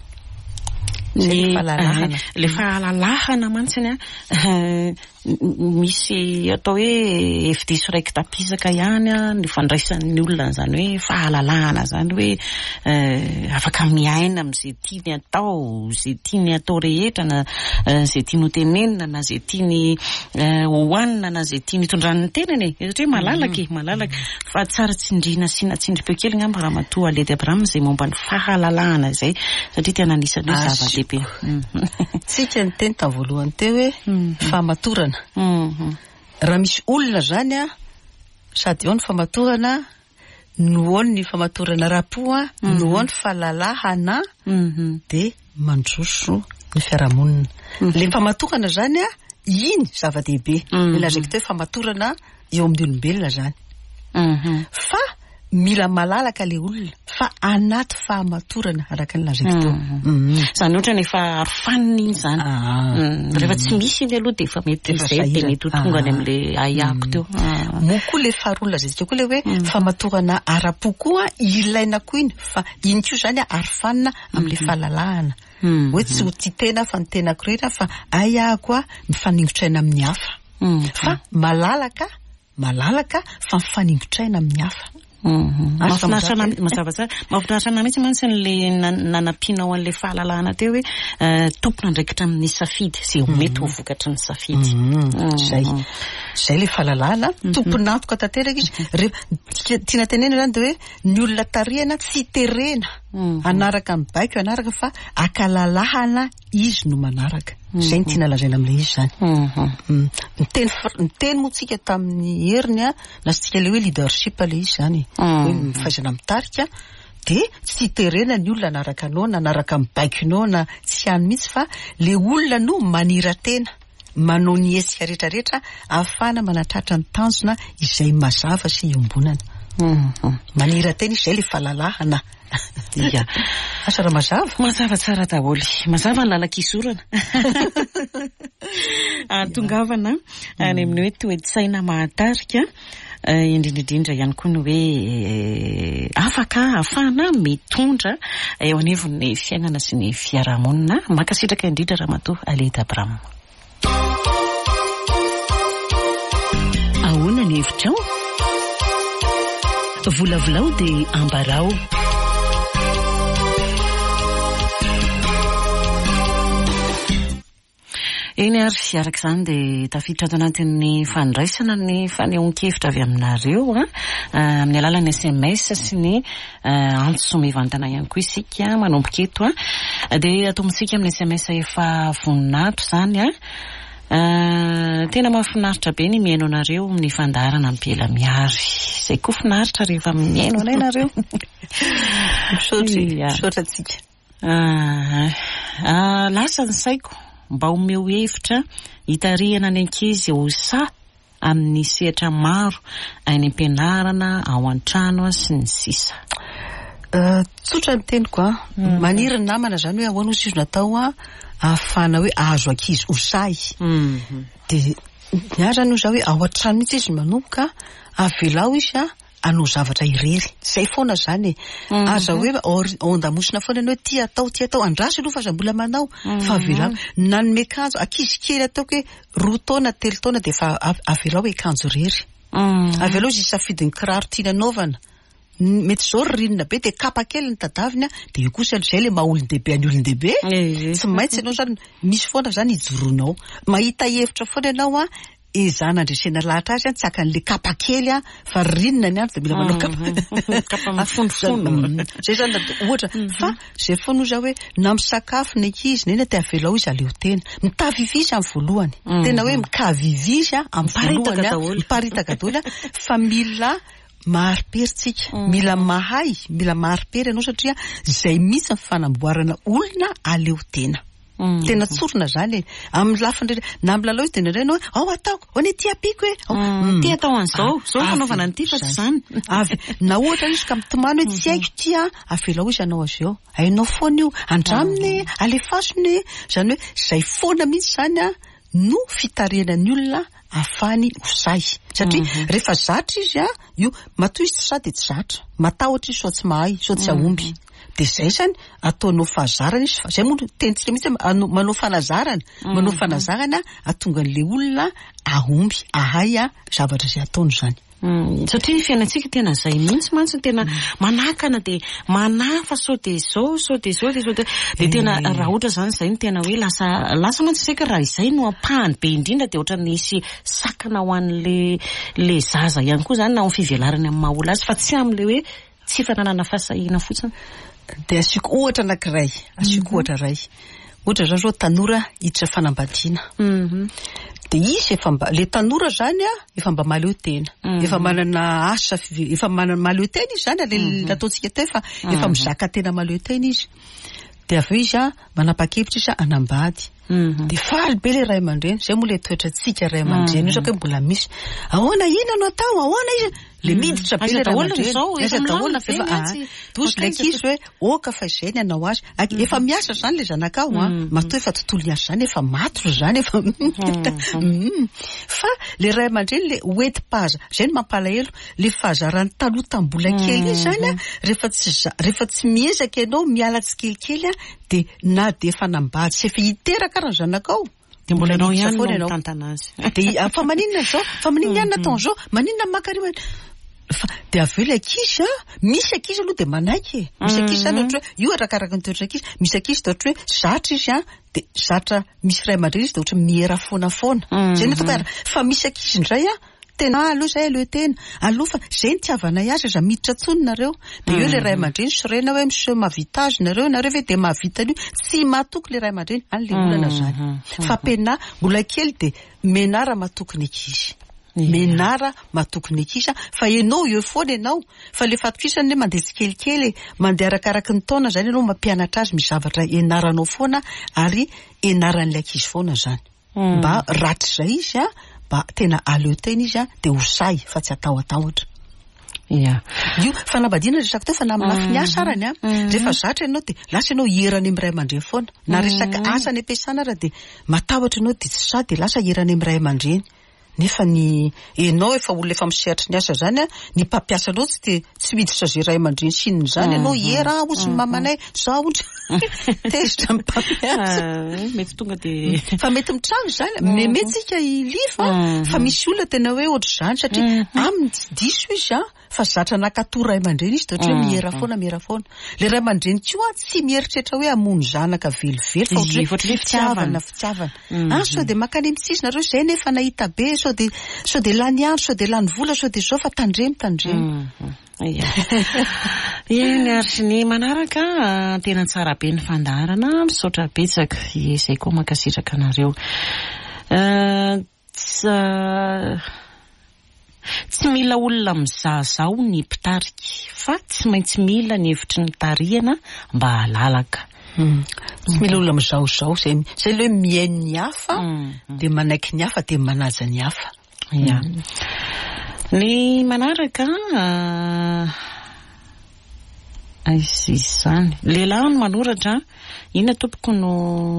le fahalalahana mantsiny a misy atao hoe efidiso raiky tapisaka ihany a ny fandraisan'ny olona zany hoe fahalalahana zany hoe afaka miaina am'izay tiany atao zay tiany atao rehetra na zay tiany ho tenenina na zay tiany hoanina na zay tiany hitondrany ny tenany satria malalaka e malalaka fa tsara tsindrina sina tsindrim-peo kely ngamba raha matoa Lady Abraham zay momba ny fahalalahana zay satria tena anisan'ny hoe zava-dehibe tsika ny teny tamin'ny voalohany teo hoe fahamatorana raha misy olona zany a sady ao ny famatorana noho ny famatorana rapo-a noho ny fahalalahana de mandroso ny fiarahamonina le famatorana zany a iny zava-dehibe ilazaiko teo famatorana eo amin'ny olombelona zany fa mila malalaka le olona fa anaty fahamatorana araka ny lazaiko teo zany ohatra ny efa arofaniny iny zany rehefa tsy misy iny aloha de efa mety zay de mety ho tonga any am'le ayako teo mo koa le faharoa lazantsika koa le hoe famatorana ara-po koa ilaina koa iny fa iny koa zany arofanina am'le fahalalahana hoe tsy ho ty tena fa ny tenako rehetra fa ay ahako a mifaningotraina amin'ny hafa fa malalaka malalaka fa mifaningotraina amin'ny hafa mahafinaritra mazava tsara mahafinaritra na mihitsy mantsy le nanampianao an'le fahalalahana teo hoe tompona ndraikitra amin'ny safidy zay mety ho vokatry ny safidy zay zay le fahalalahana tomponantoka tanteraka izy tiana tenena zany de hoe ny olona tarihana tsy terena anaraka amin'ny baiko anaraka fa akalalahana izy no manaraka zay ny tiana lazaina amin'le izy zany miteny miteny motsika tamin'ny heriny a na sitsika le hoe leadership le izy zany hoe mifaizana mitarika de tsy terena ny olona anaraka anao na anaraka amin'ny baikonao na tsy hany mihitsy fa le olona no manira-tena manao ny hetsika rehetrarehetra ahafahana manatratra ny tanjona izay mazava sy iombonana manira-tena izay le fahalalahana ia asa raha mazava mazava tsara daholo mazava ny lalak'isorana tongavana any amin'ny hoe toe-tsaina mahatarika indrindraindrindra ihany koa ny hoe afaka ahafahana mitondra eo anivon'ny fiainana sy ny fiarahamonina makasitraka indrindra ramatoa Aleta Abraham. Ahoana ny hevitrao? Volavolao dia ambarao. Eny ary araka izany dia tafiditra ato anatin'ny fandraisana ny fanehoan-kevitra avy aminareo amin'ny alalan'ny S M S sy ny antso-mevantana ihany koa isika manomboka eto dia atomontsika amin'ny S M S efa voninahitro zany tena mahafinaritra be ny miaino anareo amin'ny fandaharana mpiela miary izay koa finaritra rehefa miaino anay nareo misaotra tsika lasa ny saiko mba omeo hevitra hitarihana ny ankizy ho sa amin'ny sehatra maro any am-pianarana ao an-trano sy ny sisa. Tsotra ny teniko a maniry ny namana zany hoe ahoana izy natao a ahafana hoe ahazo ankizy ho say de ny zany za hoe ao an-trano mihitsy izy manomboka avelao izy a anao zavatra irery zay foana zany aza hoe ondamosina foana hoe tia atao tia atao andrasy aloha fa za mbola manao fa avelao nanome kanjo ankizy kely ataoko hoe roa taona telo taona de fa avelao hoe kanjo rery avelao izy safidiny kiraro tiana anaovana mety zao rinina be de kapa kely ny tadavina de io kosa zay le maha-olon-dehibe any olon-dehibe tsy maintsy ianao zany misy foana zany hijoronao mahita hevitra foana ianao a ezana andresena lahatra azy tsy akan'le kapa kely a fa rinina ny andro de mila manao kapa kapa mifondofono zay zany ohatra fa zay foana za hoe na misakafo ny ankizy nena te avelao izy aleo tena mitavivi izy amin'ny voalohany tena hoe mikavivi izy amin'ny voalohany miparitaka daholo fa mila mahariperitsika mila mahay mila maharipery ianao satria zay misy fanamboarana olona aleo tena tena tsorona zany amin'ny lafiny na amin'ny lalao izy tena reny hoe ao ataoko ho ny tia apiko hoe tia atao an'izao zao fanaovana ny ty fa tsy zany avy na ohatra izy ka mitomany hoe tsy haiko tia avelao izy anao azy eo ainao foana io andraminy alefasony zany hoe zay foana mihitsy zany a no fitarihana ny olona afany hosay satria rehefa zatra izy a io matoa izy tsy sa de tsy zatra matahotra izy sao tsy mahay sao tsy ahomby de zay zany ataonao fahazarana izy zay moa tentsika mihitsy manao fanazarana manao fanazarana atonga an'le olona ahomby ahay a zavatra zay ataony zany satria ny fiainantsika tena zay mihitsy mantsy tena manakana de manafa sao de zao sao de zao de zao de tena raha ohatra zany zay ny tena hoe lasa lasa mantsy seka raha izay no ampahany be indrindra de ohatra nisy sakana ho an'le le zaza ihany koa zany na ho fivelarany amin'ny maha-ola azy fa tsy amin'le hoe tsy fananana fasahina fotsiny de asiko ohatra anankiray asiko ohatra ray ohatra zany zao tanora hiditra fanambadiana de izy efa mba le tanora zany a efa mba maleo tena efa manana asa efa manana maleo tena izy zany le nataontsika teo fa efa mizaka tena maleo tena izy de avy eo izy a manapa-kevitra izy anambady de faly be le ray aman-dreny zay moa le toetra tsika ray aman-dreny io zako hoe mbola misy ahoana ina no atao ahoana izy le miditra be le ray aman-dreny efa daholo dozy le ankizy hoe oka fa izay ny anao azy efa miasa zany le zanakao a matoa efa tontolo ny asa zany efa maty zany efa fa le ray aman-dreny le oeti-paza zay ny mampalahelo le fahazarany taloha tambola kely izy zany a rehefa tsy rehefa tsy miezaka ianao miala tsikelikely a de na de efa nambady sy efa hiteraka raha zanakao de mbola anao ihany no mitantana azy de fa maninona zao fa maninona ihany natao zao maninona makary de avy eo ilay ankizy a misy ankizy aloha de manaiky misy ankizy zany ohatra hoe io arakaraka ny toetra ankizy misy ankizy de ohatra hoe zatra izy a de zatra misy ray aman-dreny izy de ohatra miera foana foana zay ny atao fa misy ankizy indray a tena aloha zay aloha tena aloha fa zay ny tiavana azy aza miditra tsony nareo de eo le ray aman-dreny sorena hoe monsieur mahavita azy nareo nareo ve de mahavita an'io tsy mahatoky le ray aman-dreny any le olana zany fa pena mbola kely de menara mahatoky ny ankizy menara mahatoky ny ankizy fa ianao eo foana ianao fa le fatokisany hoe mandeha tsikelikely mandeha arakaraka ny taona zany ianao mampianatra azy mizavatra enaranao foana ary enaran'ilay ankizy foana zany mba ratsy zay izy a ba tena aleo tena izy a de hosay fa tsy atao atahotra ia io fanambadiana resaka teo fa namafiny asa arany a rehefa zatra ianao de lasa ianao hierany amiray aman-dreny foana na resaka asa ny ampiasana ara de matahotra ianao de tsy sa de lasa hierany amiray aman-dreny nefa ny enao efa olona efa misehatra ny asa zany a ny mpampiasa anao tsy de tsy miditra zay ray aman-dreny sininy zany ianao hiera ozy mamanay zao tezitra ny mpampiasa mety tonga de fa mety mitrano zany memetsika ilifa fa misy olona tena hoe ohatry zany satria aminy tsy diso izy a fa zatra nakatory ray aman-dreny izy de ohatra hoe miera foana miera foana le ray aman-dreny koa tsy mieritreritra hoe amono zanaka velively fa ohatra fitiavana fitiavana ah sao de makany mitsisy nareo zay nefa nahita be sao de sao de lany andro sao de lany vola sao de zao fa tandremy tandremy Eny ary sy ny manaraka tena tsara be ny fandaharana misaotra betsaka izay koa mankasitraka anareo tsy mila olona mizahazao ny mpitarika fa tsy maintsy mila ny hevitry ny tarihana mba halalaka tsy mila olona mizaozao zay zay le hoe mihaino ny hafa de manaiky ny hafa de manaja ny hafa ia ny manaraka izy izany lehilahy no manoratra ina tompoko no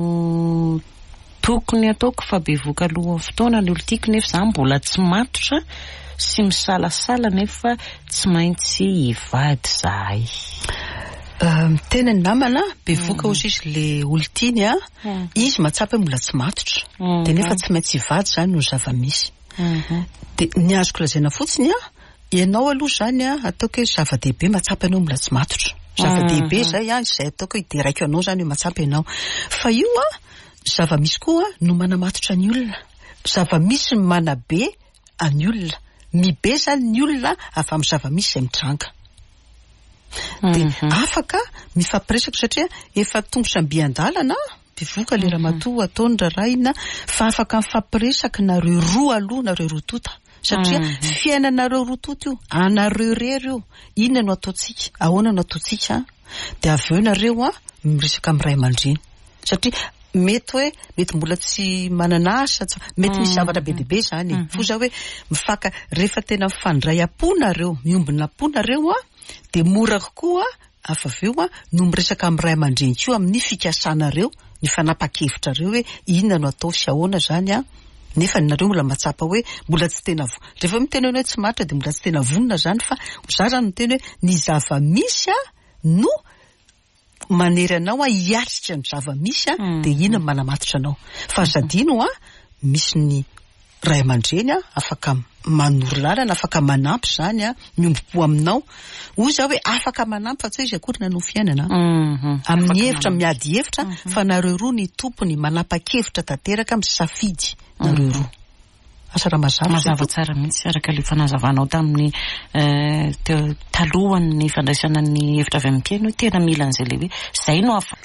tokony ataoko fa bevoka aloha fotoana ny olo tiako nefa za mbola tsy matotra sy misalasala nefa tsy maintsy hivady zahay tena ny namana bevoka ozy izy le olo tiany a izy matsapa hoe mbola tsy matotra de nefa tsy maintsy hivady zany no zava-misy de ny azoko lazaina fotsiny a ianao aloha zany a ataoko hoe zava-dehibe matsapa ianao mbola tsy matotra zava-dehibe zay a zay ataoko hoe diraiko anao zany hoe matsapa ianao fa io a zava-misy koa no manamatotra ny olona zava-misy manabe any olona mibe zany ny olona avy amin'ny zava-misy zay mitranga de afaka mifampiresaka satria efa tongo sambian-dalana bivoka le ramatoa ataony rarahina fa afaka mifampiresaka nareo roa aloha nareo roa tota satria fiainanareo roa tota io anareo rery io inona no ataotsika ahoana no ataotsika de avy eo nareo a miresaka amin'ny ray aman-dreny satria mety hoe mety mbola tsy manana asa mety misy zavatra be dehibe zany fo za hoe mifaka rehefa tena mifandray am-ponareo miombina am-ponareo a de mora kokoa afa aveo a no miresaka amin'ny ray aman-dreny koa amin'ny fikasanareo ny fanapa-kevitra reo hoe inona no atao sy ahoana zany a nefa nareo mbola matsapa hoe mbola tsy tena vo rehefa miteny hoe tsy matra de mbola tsy tena vonona zany fa zara no teny hoe ny zava-misy a no manery anao a hiatrika ny zava-misy a de ina manamatotra anao fa zadino a misy ny ray aman-dreny a afaka manoro lalana afaka manampy zany a miombopo aminao ozy hoe afaka manampy fa tsy izy akory nanao fiainana amin'ny hevitra miady hevitra fa nareo roa ny tompony manapa-kevitra tanteraka misafidy nareo roa asa raha mazava mazava tsara mihitsy araka le fanazavanao tamin'ny talohan'ny fandraisana ny hevitra avy amin'ny piaino tena mila an'izay le hoe zay no hafa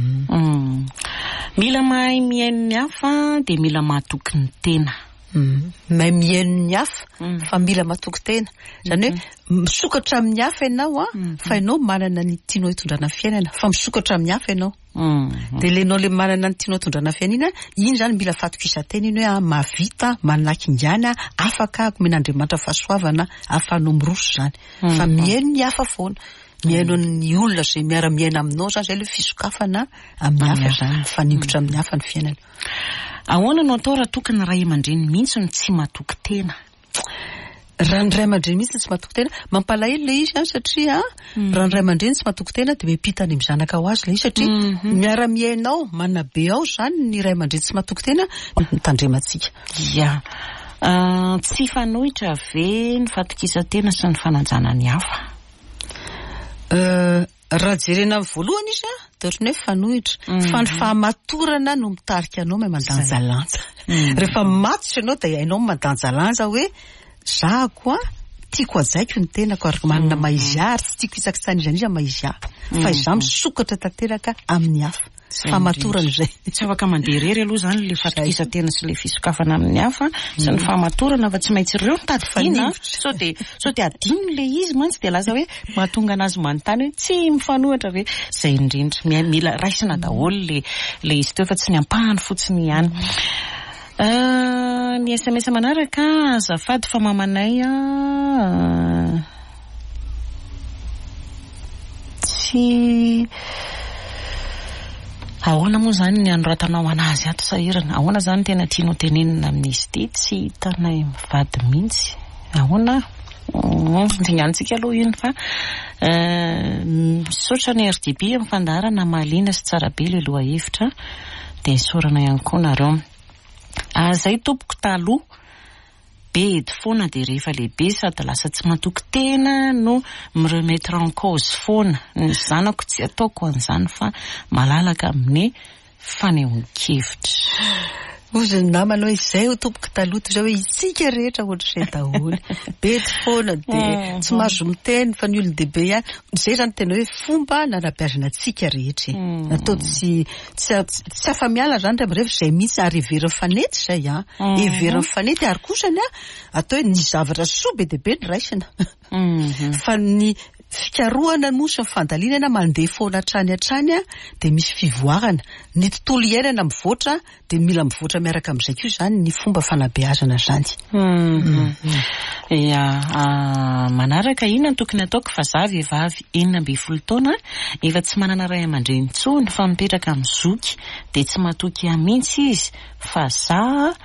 mila mahay mihaino ny hafa de mila mahatoky ny tena mahay mihaino ny hafa fa mila mahatoky tena zany hoe misokatra amin'ny hafa ianao a fa ianao manana ny tianao hitondrana fiainana fa misokatra amin'ny hafa ianao de lenao le manana ny tianao hitondrana fiainana iny zany mila fatokisa-tena iny hoe mahavita manaky ingana afaka akomen'Andriamanitra fahasoavana afahanao miroso zany fa mihaino ny hafa foana mihaino ny olona zay miara-miaina aminao zany zay le fisokafana amin'ny hafa zany fanikotra amin'ny hafa ny fiainana ahoana no atao raha tokony ray aman-dreny mihitsy no tsy mahatoky tena raha ny ray aman-dreny mihitsy tsy mahatoky tena mampalahelo le izy satria raha ny ray aman-dreny tsy mahatoky tena de mipitany amin'ny zanaka ho azy le izy satria miara-miainao manabe ao zany ny ray aman-dreny tsy mahatoky tena mitandremantsika ia Tsy fanohitra ve ny fatokisa-tena sy ny fananjana ny hafa? Raha jerena amin'ny voalohany izy a dia ohatrany hoe fanohitra fa ny fahamatorana no mitarika anao mahay mandanjalanja. Rehefa matotra ianao dia hainao mandanjalanja hoe za koa tiako ajaiko ny tenako ary manana maizary tsy tiako isakisany izany izy maizary fa izaho misokatra tanteraka amin'ny hafa. Fahamatorana izay. Tsy afaka mandeha irery aloha izany ilay fatokisa-tena sy ilay fisokafana amin'ny hafa sy ny fahamatorana fa tsy maintsy ireo mitadidiana sao dia sao dia adino ilay izy mantsy dia laza hoe mahatonga anazy manontany hoe tsy mifanohitra ve izay indrindra mila raisina daholo ilay ilay izy teo fa tsy ny ampahany fotsiny ihany. Ny S M S manaraka azafady fa mamanay tsy ahoana moa izany ny anoratanao anazy ato sahirana, ahoana izany tena tianao tenenina amin'izy ity tsy hitanay mivady mihitsy, ahoana ndringantsika aloha iny fa misaotra ny R D B amin'ny fandaharana mahaliana sy tsara be ilay loha hevitra dia isaorana ihany koa nareo. Izay tompoko taloha be edy foana dia rehefa lehibe sady lasa tsy matoky tena no miremettre en cause foana ny zanako tsy ataoko an'izany fa malalaka amin'ny fanehoan-kevitra. Ozy ny namanao izay ho tompoko taloha toy izao hoe isika rehetra ohatr'izay daholo be edy foana dia tsy mahazo miteny fa ny olon-dehibe ihany izay izany tena hoe fomba nanam-piazana antsika rehetra natao tsy tsy afa-miala izany raha rehefa izay mihitsy ary heveriny fanety izay a heveriny fanety ary kosany a atao hoe ny zavatra soa be dia be ny raisina fa ny fikarohana moa sy ny fandalinana mandeha foana hatrany hatrany a dia misy fivoarana ny tontolo iainana mivoatra dia mila mivoatra miaraka amin'izay koa izany ny fomba fanabeazana izany. Ia manaraka inona no tokony ataoko fa za vehivavy enina amby folo taona efa tsy manana ray aman-dreny intsony fa mipetraka amin'ny zoky dia tsy matoky ahy mihitsy izy fa za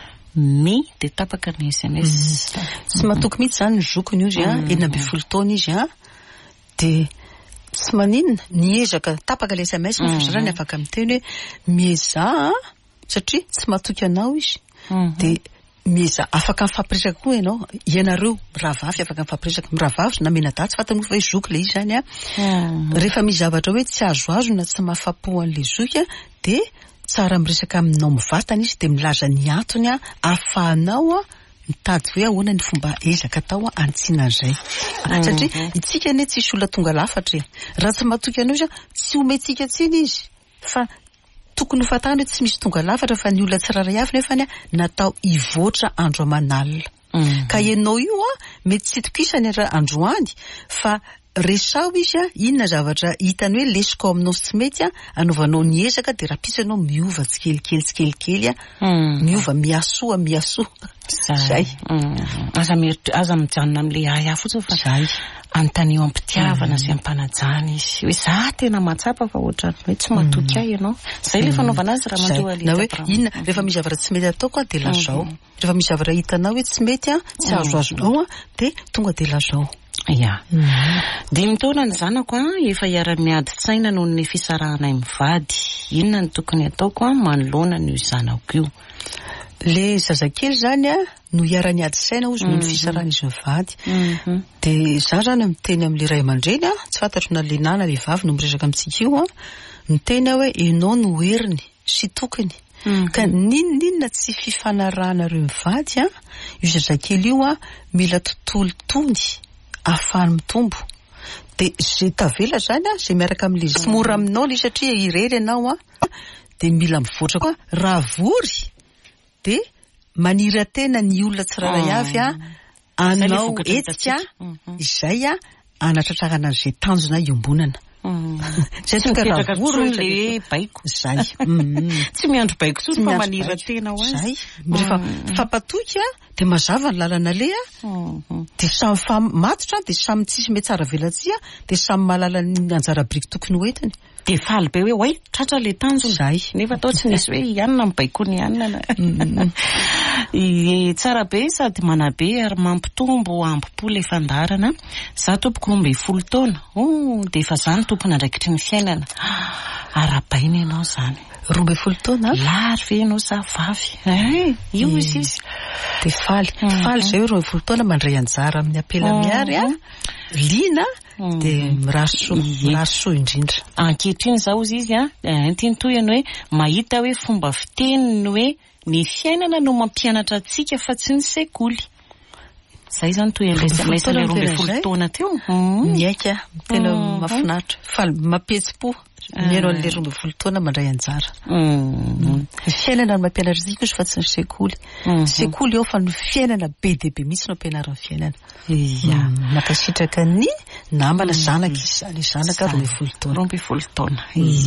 me dia tapaka ny S M S. Tsy matoky mihitsy izany ny zokiny izy a enina amby folo taona izy a dia tsy maninona niezaka tapaka ilay S M S fa zany afaka miteny hoe mieza satria tsy matoky anao izy dia mieza afaka mifampiresaka koa ianao ianareo rahavavy afaka mifampiresaka mirahavavy na menadatsy fatany fa hoe zoky ilay izy zany a rehefa misy zavatra hoe tsy azoazo na tsy mahafapo an'ilay zoky a dia tsara miresaka aminao mivatana izy dia milaza ny antony a ahafahanao a mitady hoe ahoana ny fomba ezaka atao antsiana izay satria itsika anie tsisy olona tonga lafatra raha tsy matoky anao izy tsy omentsika tsiny izy fa tokony ho fantany hoe tsy misy tonga lafatra fa ny olona tsiraray avy nefa ny natao hivoatra andro aman'alina ka ianao io a mety tsy tokisany androany fa resao izy a inona zavatra hitany hoe lesiko aminao sy tsy mety a anaovanao ny ezaka dia rapisanao miova tsikelikely tsikelikely a miova miasoa miasoa zay aza aza mijanona amin'ilay ahy fotsiny fa zay anontany eo ampitiavana sy ampanajana izy hoe za tena matsapa fa ohatrany hoe tsy matoky ahy ianao zay ilay fanaovana azy raha mandoa na hoe inona rehefa misy zavatra tsy mety ataoko a dia lazao rehefa misy zavatra hitanao hoe tsy mety a tsy azoazonao a dia tonga dia lazao. Ya. Dimy taona ny zanako a efa hiara-miadi-tsaina noho ny fisarahanay mivady. Inona ny tokony ataoko a manoloana ny zanako io? Le zazakely zany a no hiara-miadi-tsaina ozy noho ny fisarahana izy mivady. Dia za zany miteny amin'ilay ray aman-dreny a tsy fantatro na le nana le vavy no miresaka amintsika io a miteny hoe ianao no heriny sy tokony ka ninninona tsy fifanarahana ireo mivady a io zazakely io a mila tontolo tony ahafahany mitombo dia zay tavela zany a zay miaraka amin'ilay sy mora aminao ilay satria irery ianao a dia mila mivoatra koa raha vory dia manira-tena ny olona tsiraray avy a anao etika izay a anatratrarana an'izay tanjona iombonana zay tonga raha vory le baiko zay tsy miandro baiko tsony fa manira-tena ho azy zay rehefa fampatoky a dia mazava ny lalana le a dia samy famatotra dia samy tsisy mety tsara velatsia dia samy mahalala ny anjara biriky tokony hoentiny dia faly be hoe oay tratra le tanjona zay nefa atao tsy nisy hoe ianona amin'ny baikony ianona tsara be sady manabe ary mampitombo ampipo le fandarana za tompoko rombe folo taona o dia efa zany tompona andraikitry ny fiainana arabaina ianao zany roa ambin'ny folo taona lary ve ianao zavavy io izy izy de faly faly zay roa ambin'ny folo taona mandray anjara amin'ny apela miary a lina de miraso miraso indrindra ankehitriny zao izy izy a tintoy any hoe mahita hoe fomba fiteniny hoe ny fiainana no mampianatra antsika fa tsy ny sekoly zay zany toy lesana roa ambin'ny folo taona teo miaika tena mafinatra faly mampihetsi-po miaino an'le roa ambin'ny folo taona mandray anjara fiainana no mampianatra antsika fa tsy ny sekoly sekoly ao fa ny fiainana be dia be mihitsy no ampianaran'ny fiainana ia makasitraka ny namana zanaka izy ny zanaka roa ambin'ny folo taona roa ambin'ny folo taona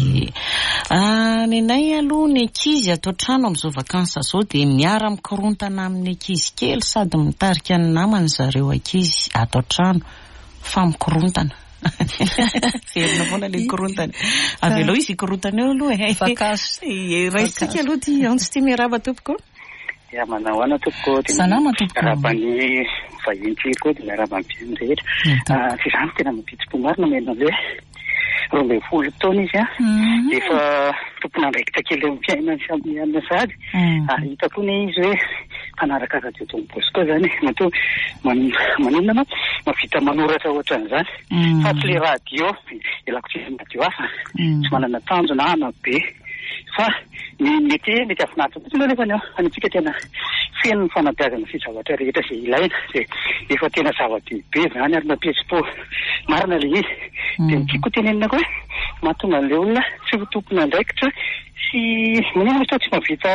ny nay aloha ny ankizy ato trano amin'izao vakansa zao dia miara mikorontana amin'ny ankizy kely sady mitarika ny namana zareo ankizy ato trano fa mikorontana ferina foana le korontany avy aloha izy korontany eo aloha vakansa raisitsika aloha ty antsy ty miaraba tompoko ya manao ana tompoko salama tompoko arabany vahiny koa dia miaraba amin'ny mpiaino rehetra tsy izany tena mapitsy-po marina mena hoe roa ambin'ny folo taona izy a efa tompona andraikitra kely eo mpiainany samy anina sady ary hitako ny izy hoe fanaraka radio tombosy koa zany mato maninona ma mavita manoratra ohatran'izany fa tsy le radio elako tsy radio hafa tsy manana tanjona ana be fa mety mety afinaritra tsy lo nefa ny anitsika tena feno ny fanabeazana sy zavatra rehetra izay ilaina zay efa tena zava-dehibe zany ary mampihetsi-po marina le izy dia nitiako tenenina koa mahatonga an'le olona tsy ho tompona andraikitra sy manao ohatry tsy mavita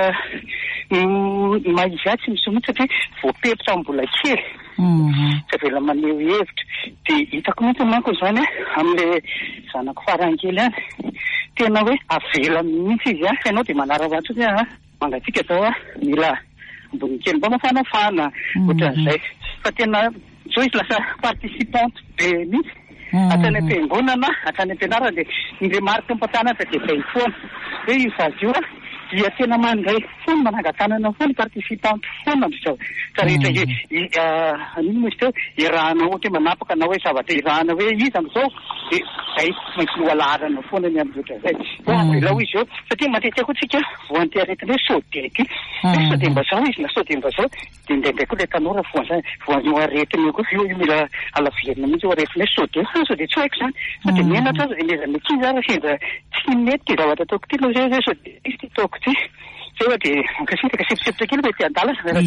maizy atsy misy mihitsy satria voaperitra mbola kely tsy avela maneho hevitra dia hitako mihitsy manko zany amin'le zanako farankely any tena hoe avela mihitsy izy a ianao dia manara-vatsy hoe mangatsika zao a mila ambony kely mba mafanafana ohatran'izay fa tena zao izy lasa participante be mihitsy atany am-piangonana atany am-pianarana dia nile marika ampatanatra dia zay foana hoe io vazy io a dia tena mandray foana manangatanana foana participante foana am'izao fa rehetra anino izy teo irahana ohatra hoe manapaka na hoe zavatra irahana hoe izy am'izao dia zay maintsy loalarana foana ny amin'zotra zay ilao izy eo satria matetika koa tsika voantiaretina hoe sodety hoe sodemba zao izy na sodemba zao dia indraindray koa le tanora voanzany voanio aretina io koa io io mila alaverina mihitsy io aretina hoe sode ha sode tsy haiko zany fa dia menatra azo eneza mekizy ara sendra tsy mety dia zavatra ataoko ty lo zay zay sode izy ty taoko ty zay oa dia makasitraka sipisipotra kely mety andalana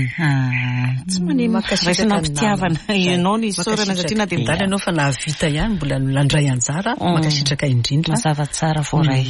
tsy manimaraisina mpitiavana ianao ny sorana satria na dia midala ianao fa nahavita ihany mbola landray anjara makasitraka indrindra mazava tsara vao ray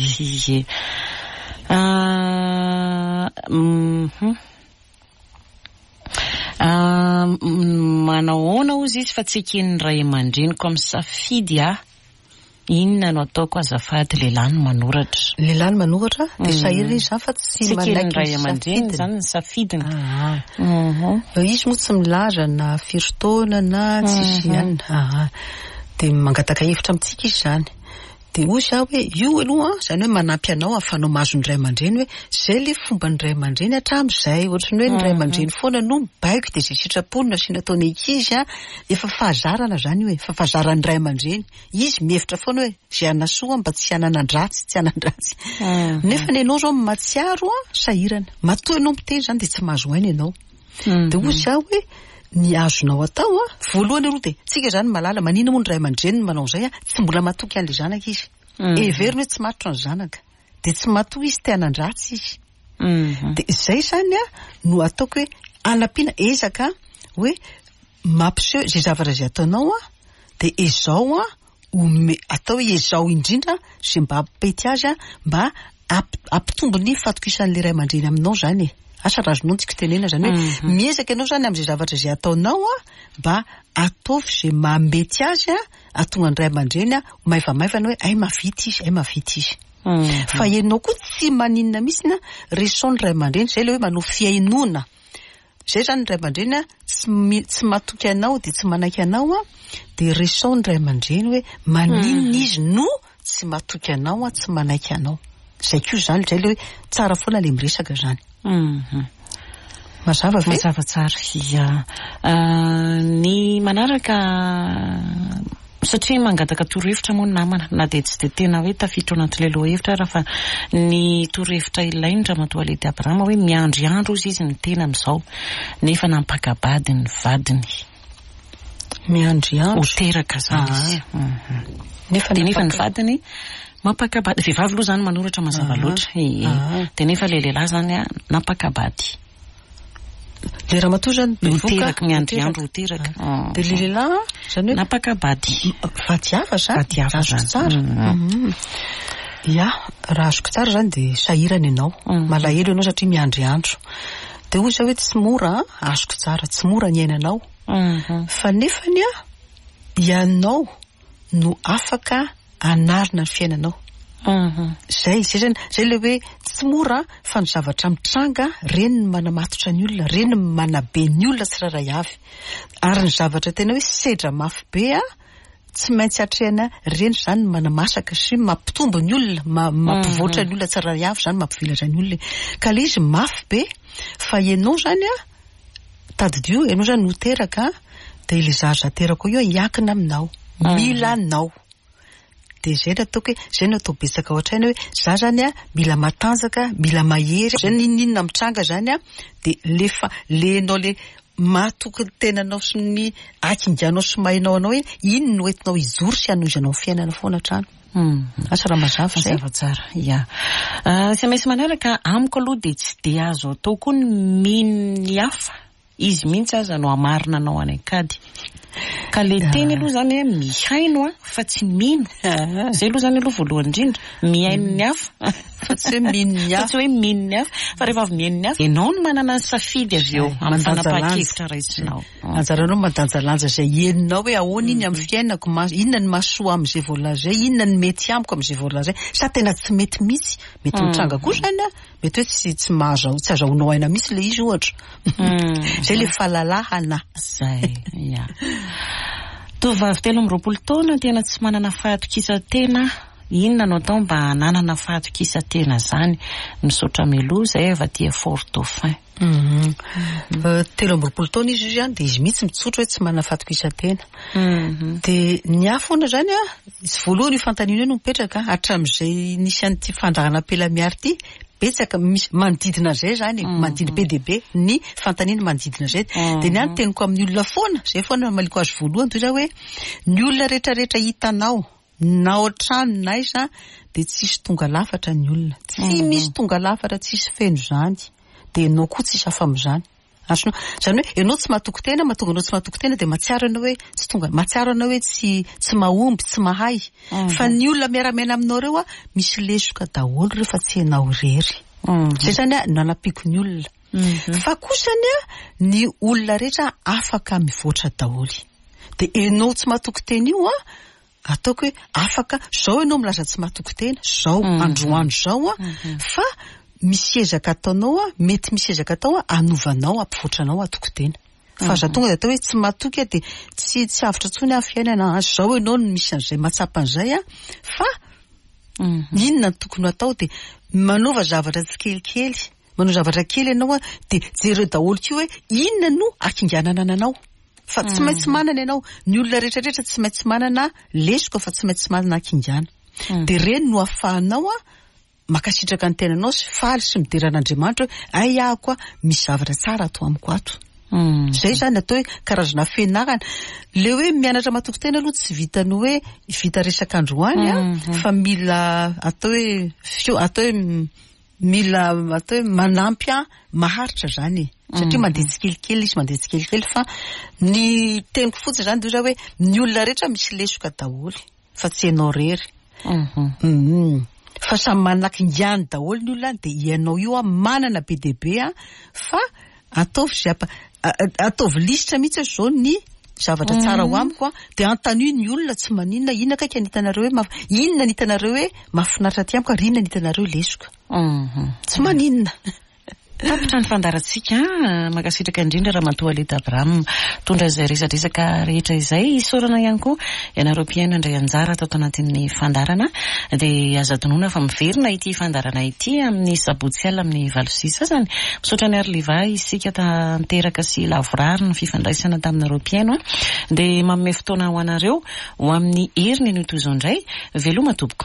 manao ona ozy izy fa tsy eken'ny ray aman-dreniko amin'ny safidy a inona no ataoko azafady lehilahy no manoratra lehilahy no manoratra dia sahirana izy zany fa tsy manaiky ray aman-dreny zany ny safidiny izy moa tsy milaza na firy-taona na tsisy ihany dia mangataka hevitra amintsika izy zany dia hoy za hoe io aloha zany hoe manampy anao afanao mahazo ny ray aman-dreny hoe zay le fomba ny ray aman-dreny hatramin'izay ohatry ny hoe ny ray aman-dreny foana no mibaiko dia zay sitraponina sy nataony ankizy a efa fahazarana zany hoe fa fahazaran'ny ray aman-dreny izy mihevitra foana hoe zay anasoa mba tsy hananandratsy tsy hanandratsy nefa ny ianao zao matsiaro a sahirana matoa ianao miteny zany dia tsy mahazo haina ianao dia hoy za hoe ny azonao atao a voalohany aloha dia tsika zany malala manina moa ny ray aman-dreny ny manao izay a tsy mbola matoky an'le zanaka izy everiny hoe tsy matotra ny zanaka dia tsy matoa izy te hanandratsy izy dia izay zany a no ataoko hoe anampiana ezaka hoe mampiseho zay zavatra zay ataonao a dia ezao a ome atao hoe ezao indrindra zay mba ampety azy a mba ampitombo ny fatokisan'le ray aman-dreny aminao zany e asa razonao ntsika tenena zany hoe miezaka ianao zany amin'izay zavatra zay ataonao a mba ataovy zay mamety azy a atonga ny ray aman-dreny a maivamaivana hoe ay mavity izy ay mavity izy fa ianao koa tsy maninona mihitsy na resaon'ny ray aman-dreny zay le hoe manao fiainona zay zany ny ray aman-dreny a tsy matoky anao dia tsy manaiky anao a dia resaon'ny ray aman-dreny hoe maninona izy no tsy matoky anao a tsy manaiky anao zay koa zany zay le hoe tsara foana le miresaka zany mazava ve mazava tsara ia ny manaraka satria mangataka torohevitra moa namana na dia tsy dia tena hoe tafiditra anaty lohahevitra raha fa ny torohevitra ilainy Ramatoa Lady Abraham hoe miandriandro izy izy ny tena amin'izao nefa nampakabady ny vadiny miandriandro ho teraka zany izy nefa nefa ny vadiny mampakabady vehivavy aloha zany manoratra mazava loatra dia nefa le lehilahy zany a nampakabady le Ramatoa zany ho teraka miandriandro ho teraka dia le lehilahy zany hoe nampakabady vadiavatra vadiavatra tsara ia raha azoko tsara zany dia sahirana ianao malahelo ianao satria miandriandro dia ozy hoe tsy mora azoko tsara tsy mora ny ainanao fa nefany a ianao no afaka anarina ny fiainanao zay zay zany zay le hoe tsy mora fa ny zavatra mitranga reny ny manamatotra ny olona reny ny manabe ny olona tsiraray avy ary ny zavatra tena hoe sedra mafy be a tsy maintsy atrehana reny zany manamasaka sy mampitombo ny olona mampivoatra ny olona tsiraray avy zany mampivelatra ny olona ka le izy mafy be fa ianao zany a tadidio ianao zany no teraka dia ile zaza teraka io hiakina aminao mila anao dia zay no ataoko hoe zay no atao betsaka ohatraina hoe za zany a mila matanjaka mila mahery zany ininona mitranga zany a dia lefa lenao le matoky ny tenanao sy ny akinganao sy mainao anao hoe iny no entinao izory sy anoizanao fiainana foana trano asa raha mazava zay tsara ia sy maintsy manaraka amiko aloha dia tsy dia azo atao koa ny mino ny hafa izy mihitsy aza no amarina anao any akady ka le teny aloha zany hoe mihaino a fa tsy mino zay aloha zany aloha voalohany indrindra mihaino ny hafa fa tsy hoe mino ny hafa fa tsy hoe mino ny hafa fa rehefa avy mihaino ny hafa ianao no manana ny safidy avy eo amin'ny fanapahan-kevitra raitsinao anjaranao mandanjalanja zay heninao hoe ahoana iny amin'ny fiainako inona ny mahasoa amin'izay voalazay inona ny mety amiko amin'izay voalazay sa tena tsy mety mihitsy mety mitranga koa zany a mety hoe tsy tsy mahazo tsy azahoanao aina mihitsy le izy ohatra zay le fahalalahana zay ia tovavy telo amby roapolo taona tena tsy manana fahatokisa-tena inona no atao mba hananana fahatokisa-tena zany misaotra meloza eva dia Fort Dauphin telo amby roapolo taona izy zany dia izy mihitsy mitsotra hoe tsy manana fahatokisa-tena dia ny afona zany a izy voalohany io fantaniana no mipetraka hatramin'izay nisy an'ity fandrahana am-pelamiary ity betsaka misy manodidina zay zany manodidina be dia be ny fantaniana manodidina zay dia ny any teniko amin'ny olona foana zay foana maliko azy voalohany toy zao hoe ny olona rehetrarehetra hitanao na ohatrano na iza dia tsisy tonga lafatra ny olona tsy misy tonga lafatra tsisy feno zany dia ianao koa tsisy afa amin'izany asonao zany hoe ianao tsy mahatoky tena mahatonga anao tsy mahatoky tena dia mahatsiaro anao hoe tsy tonga mahatsiaro anao hoe tsy tsy mahomby tsy mahay fa ny olona miara-miaina aminao reo a misy lesoka daholo rehefa tsy ianao irery zay zany a nanampiako ny olona fa kosany a ny olona rehetra afaka mivoatra daholy dia ianao tsy mahatoky tena io a ataoko hoe afaka zao ianao milaza tsy mahatoky tena zao androandro zao a fa misy ezaka ataonao a mety misy ezaka atao a anovanao ampivoatranao atoky tena fa za tonga dia atao hoe tsy mahatoky a dia tsy tsy avitra tsony amin'ny fiainana zao ianao no misy an'izay matsapa an'izay a fa inona ny tokony atao dia manova zavatra tsy kelikely manova zavatra kely ianao a dia jereo daholo kio hoe inona no akinganana ananao fa tsy maintsy manana ianao ny olona rehetrarehetra tsy maintsy manana lesoka fa tsy maintsy manana akingana dia reny no ahafahanao a makasitraka ny tenanao sy faly sy mideran'Andriamanitra hoe ay ahako a misy zavatra tsara atao amiko ato zay zany atao hoe karazana fianarana le hoe mianatra mahatoky tena aloha tsy vitany hoe vita resaka androany a fa mila atao hoe fio atao hoe mila atao hoe manampy a maharitra zany satria mandeha tsikelikely izy mandeha tsikelikely fa ny teniko fotsiny zany dia hoe ny olona rehetra misy lesoka daholo fa tsy ianao rery fa samy manakingany daholo ny olona dia ianao io a manana be dia be a fa ataovy zay ataovy lisitra mihitsy zao ny zavatra tsara ho amiko a dia antanio ny olona tsy maninona inona kaiky anitanareo hoe inona nitanareo hoe mahafinaritra ty amiko ary inona nitanareo lesoka tsy maninona tapitra ny fandarantsika makasitraka indrindra raha matoa Leta Abraham tondra izay resadresaka rehetra izay isorana ihany koa ianareo mpiaino indray anjara atao anatin'ny fandarana dia aza tonoina fa miverina ity fandarana ity amin'ny sabotsy alina amin'ny valosisa sasany misaotra ny Arliva isika tanteraka sy lavorary ny fifandraisana taminareo mpiaino dia manome fotoana ho anareo ho amin'ny heriny ny toy izao indray veloma tompoko.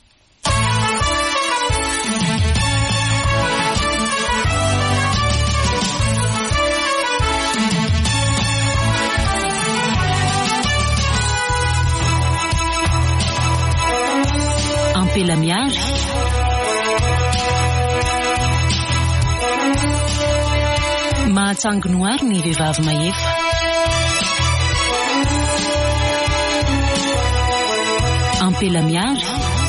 Ampela miary mahatsanginoary ny vehivavy mahefa ampela miary